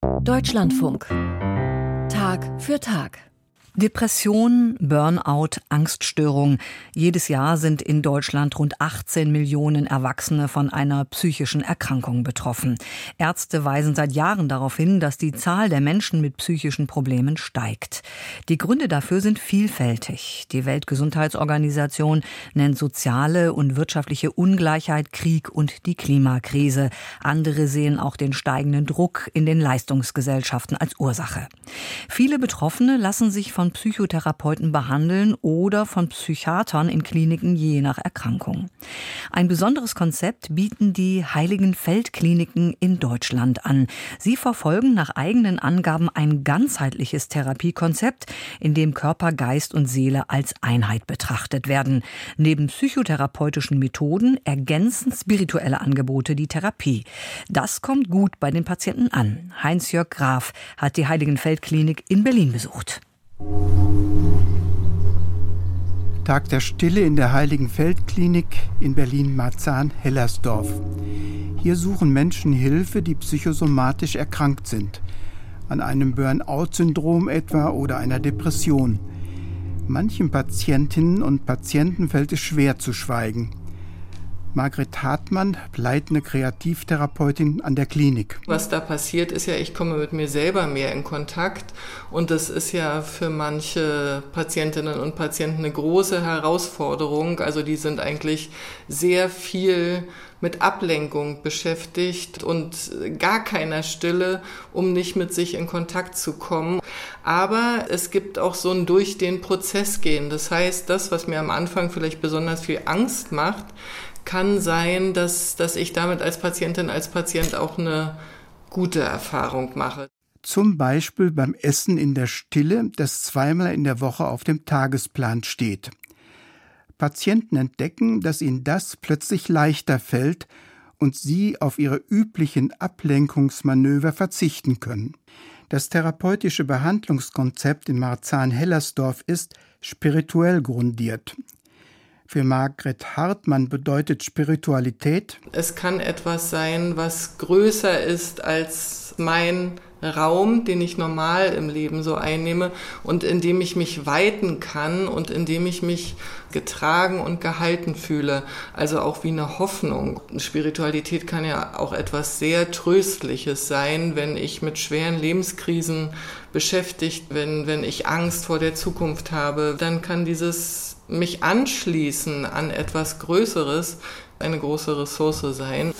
Deutschlandfunk. Tag für Tag. Depression, Burnout, Angststörung. Jedes Jahr sind in Deutschland rund 18 Millionen Erwachsene von einer psychischen Erkrankung betroffen. Ärzte weisen seit Jahren darauf hin, dass die Zahl der Menschen mit psychischen Problemen steigt. Die Gründe dafür sind vielfältig. Die Weltgesundheitsorganisation nennt soziale und wirtschaftliche Ungleichheit, Krieg und die Klimakrise. Andere sehen auch den steigenden Druck in den Leistungsgesellschaften als Ursache. Viele Betroffene lassen sich von Psychotherapeuten behandeln oder von Psychiatern in Kliniken je nach Erkrankung. Ein besonderes Konzept bieten die Heiligenfeld-Kliniken in Deutschland an. Sie verfolgen nach eigenen Angaben ein ganzheitliches Therapiekonzept, in dem Körper, Geist und Seele als Einheit betrachtet werden. Neben psychotherapeutischen Methoden ergänzen spirituelle Angebote die Therapie. Das kommt gut bei den Patienten an. Heinz-Jörg Graf hat die Heiligenfeld-Klinik in Berlin besucht. Tag der Stille in der Heiligenfeld-Klinik in Berlin-Marzahn-Hellersdorf. Hier suchen Menschen Hilfe, die psychosomatisch erkrankt sind. An einem Burnout-Syndrom etwa oder einer Depression. Manchen Patientinnen und Patienten fällt es schwer zu schweigen. Margret Hartmann, leitende Kreativtherapeutin an der Klinik. Was da passiert, ist ja, ich komme mit mir selber mehr in Kontakt. Und das ist ja für manche Patientinnen und Patienten eine große Herausforderung. Also die sind eigentlich sehr viel mit Ablenkung beschäftigt und gar keiner Stille, um nicht mit sich in Kontakt zu kommen. Aber es gibt auch so ein durch den Prozess gehen. Das heißt, das, was mir am Anfang vielleicht besonders viel Angst macht, kann sein, dass ich damit als Patientin, als Patient auch eine gute Erfahrung mache. Zum Beispiel beim Essen in der Stille, das zweimal in der Woche auf dem Tagesplan steht. Patienten entdecken, dass ihnen das plötzlich leichter fällt und sie auf ihre üblichen Ablenkungsmanöver verzichten können. Das therapeutische Behandlungskonzept in Marzahn-Hellersdorf ist spirituell grundiert. Für Margret Hartmann bedeutet Spiritualität: Es kann etwas sein, was größer ist als mein Raum, den ich normal im Leben so einnehme und in dem ich mich weiten kann und in dem ich mich getragen und gehalten fühle. Also auch wie eine Hoffnung. Spiritualität kann ja auch etwas sehr Tröstliches sein, wenn ich mit schweren Lebenskrisen beschäftigt bin, wenn ich Angst vor der Zukunft habe, dann kann dieses mich anschließen an etwas Größeres eine große Ressource sein.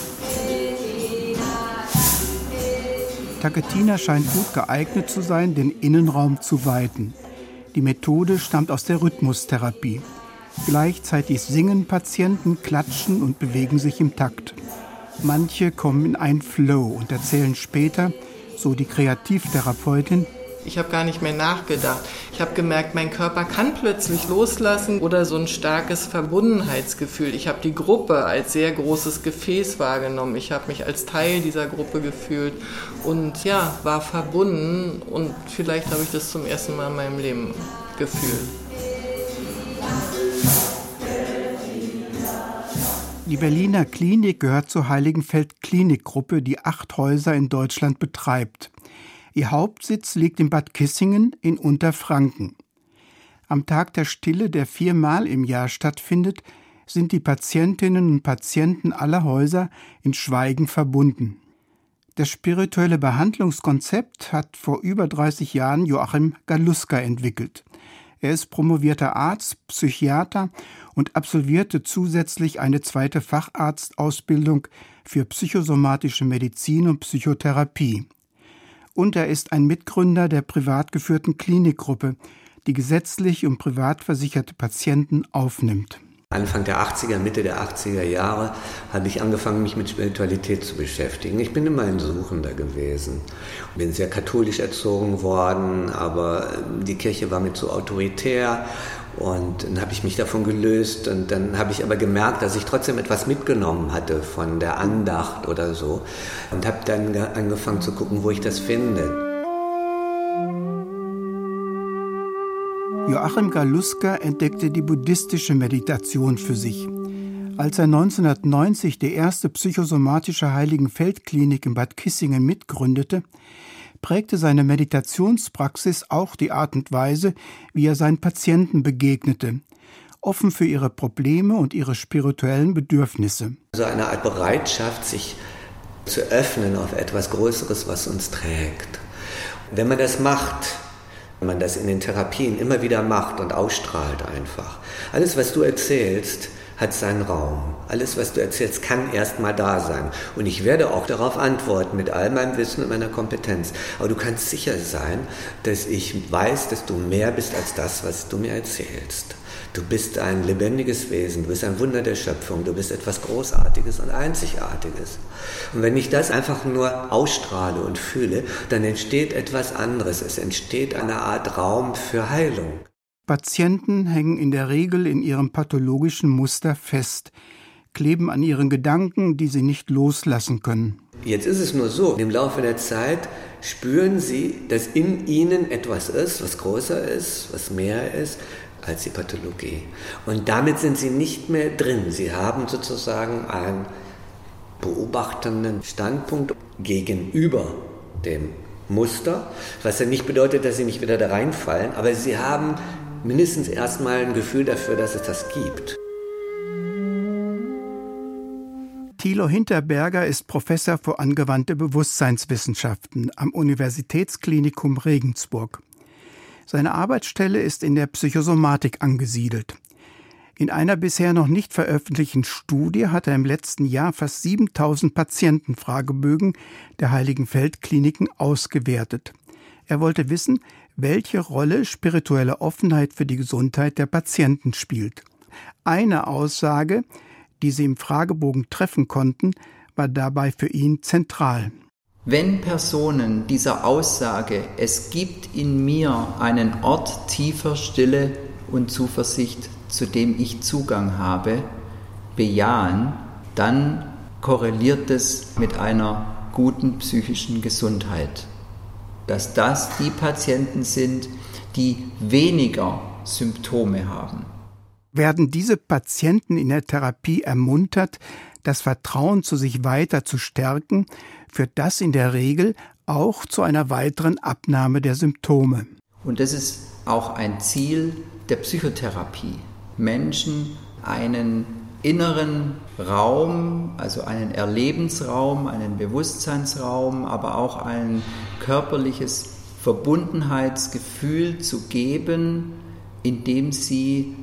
Taketina scheint gut geeignet zu sein, den Innenraum zu weiten. Die Methode stammt aus der Rhythmustherapie. Gleichzeitig singen Patienten, klatschen und bewegen sich im Takt. Manche kommen in einen Flow und erzählen später, so die Kreativtherapeutin: Ich habe gar nicht mehr nachgedacht. Ich habe gemerkt, mein Körper kann plötzlich loslassen oder so ein starkes Verbundenheitsgefühl. Ich habe die Gruppe als sehr großes Gefäß wahrgenommen. Ich habe mich als Teil dieser Gruppe gefühlt und ja, war verbunden und vielleicht habe ich das zum ersten Mal in meinem Leben gefühlt. Die Berliner Klinik gehört zur Heiligenfeld-Klinik-Gruppe, die 8 Häuser in Deutschland betreibt. Ihr Hauptsitz liegt in Bad Kissingen in Unterfranken. Am Tag der Stille, der 4-mal im Jahr stattfindet, sind die Patientinnen und Patienten aller Häuser in Schweigen verbunden. Das spirituelle Behandlungskonzept hat vor über 30 Jahren Joachim Galuska entwickelt. Er ist promovierter Arzt, Psychiater und absolvierte zusätzlich eine 2. Facharztausbildung für psychosomatische Medizin und Psychotherapie. Und er ist ein Mitgründer der privat geführten Klinikgruppe, die gesetzlich und privat versicherte Patienten aufnimmt. Anfang der 80er, Mitte der 80er Jahre habe ich angefangen, mich mit Spiritualität zu beschäftigen. Ich bin immer ein Suchender gewesen. Ich bin sehr katholisch erzogen worden, aber die Kirche war mir zu autoritär. Und dann habe ich mich davon gelöst und dann habe ich aber gemerkt, dass ich trotzdem etwas mitgenommen hatte von der Andacht oder so und habe dann angefangen zu gucken, wo ich das finde. Joachim Galuska entdeckte die buddhistische Meditation für sich. Als er 1990 die erste psychosomatische Heiligenfeldklinik in Bad Kissingen mitgründete, prägte seine Meditationspraxis auch die Art und Weise, wie er seinen Patienten begegnete, offen für ihre Probleme und ihre spirituellen Bedürfnisse. So eine Art Bereitschaft, sich zu öffnen auf etwas Größeres, was uns trägt. Wenn man das macht, wenn man das in den Therapien immer wieder macht und ausstrahlt einfach, alles, was du erzählst, hat seinen Raum. Alles, was du erzählst, kann erst mal da sein. Und ich werde auch darauf antworten mit all meinem Wissen und meiner Kompetenz. Aber du kannst sicher sein, dass ich weiß, dass du mehr bist als das, was du mir erzählst. Du bist ein lebendiges Wesen, du bist ein Wunder der Schöpfung, du bist etwas Großartiges und Einzigartiges. Und wenn ich das einfach nur ausstrahle und fühle, dann entsteht etwas anderes. Es entsteht eine Art Raum für Heilung. Patienten hängen in der Regel in ihrem pathologischen Muster fest, kleben an ihren Gedanken, die sie nicht loslassen können. Jetzt ist es nur so, im Laufe der Zeit spüren sie, dass in ihnen etwas ist, was größer ist, was mehr ist als die Pathologie. Und damit sind sie nicht mehr drin. Sie haben sozusagen einen beobachtenden Standpunkt gegenüber dem Muster, was ja nicht bedeutet, dass sie nicht wieder da reinfallen, aber sie haben mindestens erstmal ein Gefühl dafür, dass es das gibt. Thilo Hinterberger ist Professor für angewandte Bewusstseinswissenschaften am Universitätsklinikum Regensburg. Seine Arbeitsstelle ist in der Psychosomatik angesiedelt. In einer bisher noch nicht veröffentlichten Studie hat er im letzten Jahr fast 7000 Patientenfragebögen der Heiligenfeldkliniken ausgewertet. Er wollte wissen, welche Rolle spirituelle Offenheit für die Gesundheit der Patienten spielt. Eine Aussage, die sie im Fragebogen treffen konnten, war dabei für ihn zentral. Wenn Personen dieser Aussage, es gibt in mir einen Ort tiefer Stille und Zuversicht, zu dem ich Zugang habe, bejahen, dann korreliert es mit einer guten psychischen Gesundheit. Dass das die Patienten sind, die weniger Symptome haben. Werden diese Patienten in der Therapie ermuntert, das Vertrauen zu sich weiter zu stärken, führt das in der Regel auch zu einer weiteren Abnahme der Symptome. Und das ist auch ein Ziel der Psychotherapie. Menschen einen inneren Raum, also einen Erlebensraum, einen Bewusstseinsraum, aber auch ein körperliches Verbundenheitsgefühl zu geben, indem sie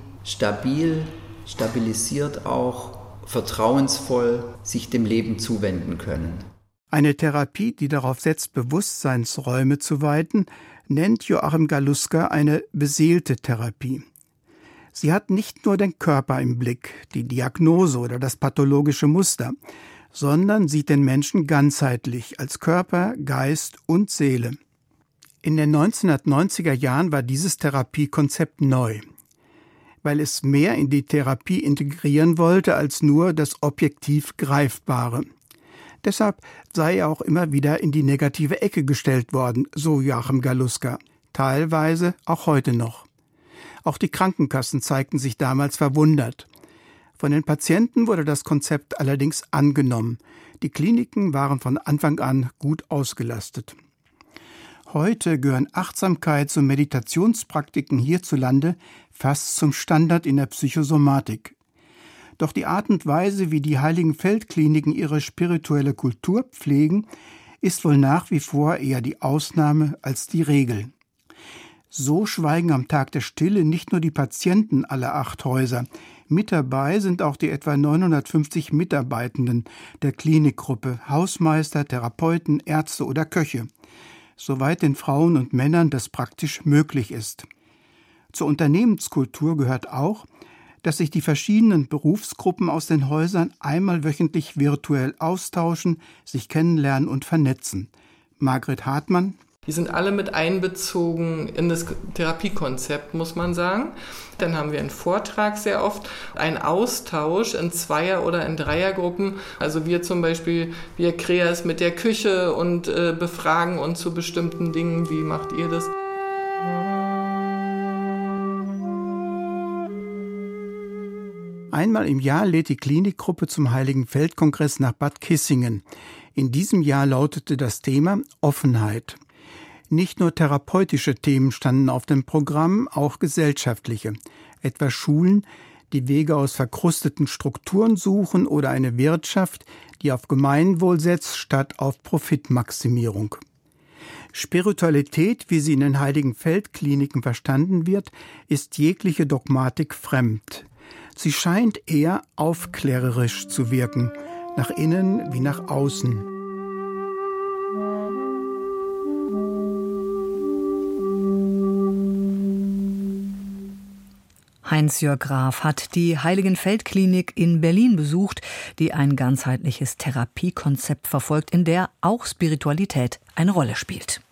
stabilisiert auch vertrauensvoll sich dem Leben zuwenden können. Eine Therapie, die darauf setzt, Bewusstseinsräume zu weiten, nennt Joachim Galuska eine beseelte Therapie. Sie hat nicht nur den Körper im Blick, die Diagnose oder das pathologische Muster, sondern sieht den Menschen ganzheitlich als Körper, Geist und Seele. In den 1990er Jahren war dieses Therapiekonzept neu, weil es mehr in die Therapie integrieren wollte als nur das objektiv Greifbare. Deshalb sei er auch immer wieder in die negative Ecke gestellt worden, so Joachim Galuska, teilweise auch heute noch. Auch die Krankenkassen zeigten sich damals verwundert. Von den Patienten wurde das Konzept allerdings angenommen. Die Kliniken waren von Anfang an gut ausgelastet. Heute gehören Achtsamkeits- und Meditationspraktiken hierzulande fast zum Standard in der Psychosomatik. Doch die Art und Weise, wie die Heiligenfeldkliniken ihre spirituelle Kultur pflegen, ist wohl nach wie vor eher die Ausnahme als die Regel. So schweigen am Tag der Stille nicht nur die Patienten aller 8 Häuser. Mit dabei sind auch die etwa 950 Mitarbeitenden der Klinikgruppe, Hausmeister, Therapeuten, Ärzte oder Köche, soweit den Frauen und Männern das praktisch möglich ist. Zur Unternehmenskultur gehört auch, dass sich die verschiedenen Berufsgruppen aus den Häusern einmal wöchentlich virtuell austauschen, sich kennenlernen und vernetzen. Margret Hartmann. Die sind alle mit einbezogen in das Therapiekonzept, muss man sagen. Dann haben wir einen Vortrag sehr oft, einen Austausch in Zweier- oder in Dreiergruppen. Also wir zum Beispiel, wir Kreas mit der Küche und befragen uns zu bestimmten Dingen. Wie macht ihr das? Einmal im Jahr lädt die Klinikgruppe zum Heiligenfeld-Kongress nach Bad Kissingen. In diesem Jahr lautete das Thema Offenheit. Nicht nur therapeutische Themen standen auf dem Programm, auch gesellschaftliche. Etwa Schulen, die Wege aus verkrusteten Strukturen suchen, oder eine Wirtschaft, die auf Gemeinwohl setzt statt auf Profitmaximierung. Spiritualität, wie sie in den Heiligenfeld-Kliniken verstanden wird, ist jegliche Dogmatik fremd. Sie scheint eher aufklärerisch zu wirken, nach innen wie nach außen. Heinz-Jörg Graf hat die Heiligenfeld-Klinik in Berlin besucht, die ein ganzheitliches Therapiekonzept verfolgt, in der auch Spiritualität eine Rolle spielt.